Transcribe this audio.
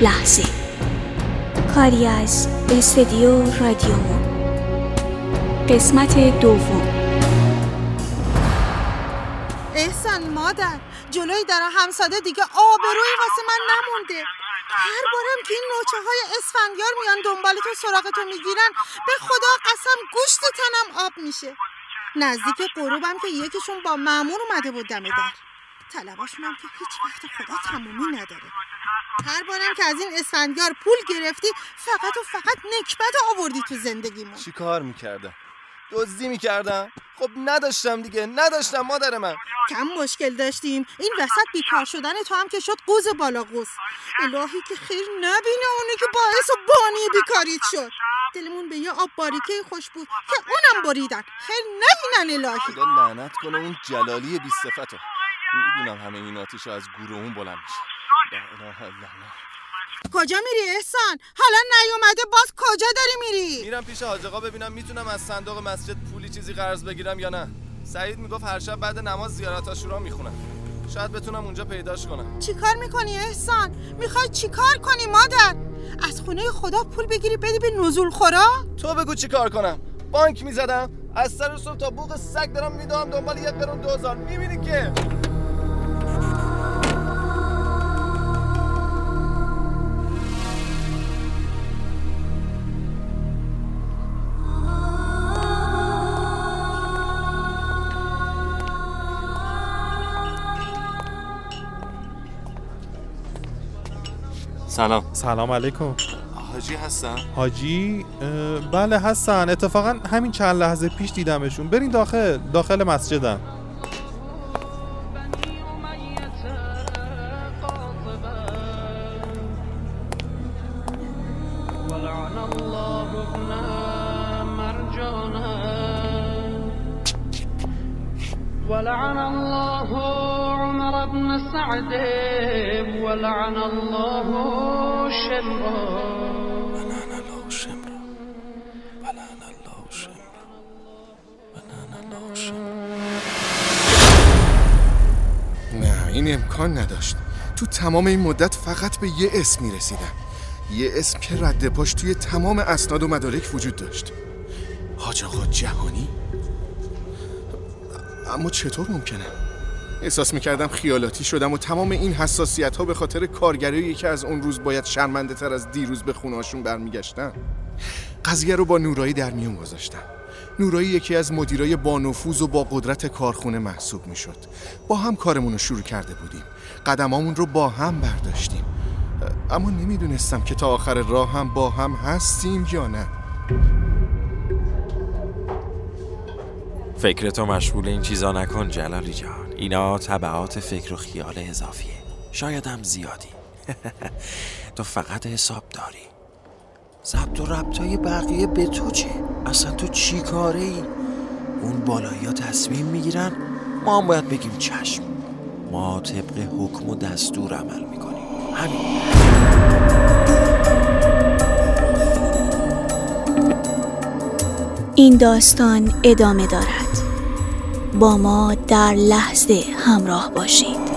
لحظه، کاری از استودیو رادیومون، قسمت دوم. احسان مادر، جلوی در همساده دیگه آبرویی واسه من نمونده. هر بارم که این نوچه‌های اسفندیار میان دنبالتو سراغتو میگیرن، به خدا قسم گوشت تنم آب میشه. نزدیک غروبم که یکیشون با مأمور اومده بود دم در. طلباشونم که هیچ وقت خدا تمومی نداره. هر بارم که از این اسفندیار پول گرفتی فقط نکبت آوردی تو زندگیمون. چی کار میکردم؟ دزدی میکردم؟ خب نداشتم دیگه، نداشتم مادر من. کم مشکل داشتیم، این وسط بیکار شدن تو هم که شد قوز بالا قوز. الهی که خیر نبینه اونی که باعث و بانی بیکاریت شد. دلمون به یه آب باریکه خوش بود که اونم بریدن. خیر نبینن الهی. خدا لعنت کنه اون جلالی بی صفتو. میدونم همه این آتیش از گور اون بلند میشه. لا اله الا الله. کجا میری احسان؟ حالا نیومده باز کجا داری میری؟ میرم پیش حاج آقا ببینم میتونم از صندوق مسجد پولی چیزی قرض بگیرم یا نه. سعید میگفت هر شب بعد نماز زیارت عاشورا میخونم. شاید بتونم اونجا پیداش کنم. چی کار میکنی احسان؟ میخوای چی کار کنی مادر؟ از خونه خدا پول بگیری بدی به نزول خورا؟ تو بگو چی کار کنم. بانک میزدم از سر صبح تا بوق سگ دارم میدوام دنبال 1 قرون 2000. میبینی که سلام علیکم. حاجی هستن؟ حاجی؟ بله هستن. اتفاقا همین چند لحظه پیش دیدمشون. برین داخل مسجدن. ولعن الله عمر بن سعد ولعن الله شمرا ولعن الله شمرا ولعن الله شمرا ولعن الله شمرا. نه این امکان نداشت. تو تمام این مدت فقط به یه اسم میرسیدم، یه اسم که رد پاش توی تمام اسناد و مدارک وجود داشت. حاج آقا جهانی. اما چطور ممکنه؟ احساس میکردم خیالاتی شدم و تمام این حساسیت ها به خاطر کارگرایی که از اون روز باید شرمنده تر از دیروز به خونهاشون برمیگشتن. قضیه رو با نورایی در میون گذاشتم. نورایی یکی از مدیرای با نفوذ و با قدرت کارخونه محسوب میشد. با هم کارمون رو شروع کرده بودیم، قدمامون رو با هم برداشتیم، اما نمیدونستم که تا آخر راه هم با هم هستیم یا نه. فکرتو مشغول این چیزا نکن جلالی جان. اینا تبعات فکر و خیال اضافیه، شاید هم زیادی. تو فقط حساب داری. ضبط و ربطای بقیه به تو چه؟ اصلا تو چی کاره ای؟ اون بالایی ها تصمیم میگیرن، ما هم باید بگیم چشم. ما طبق حکم و دستور عمل میکنیم. همین. این داستان ادامه دارد. با ما در لحظه همراه باشید.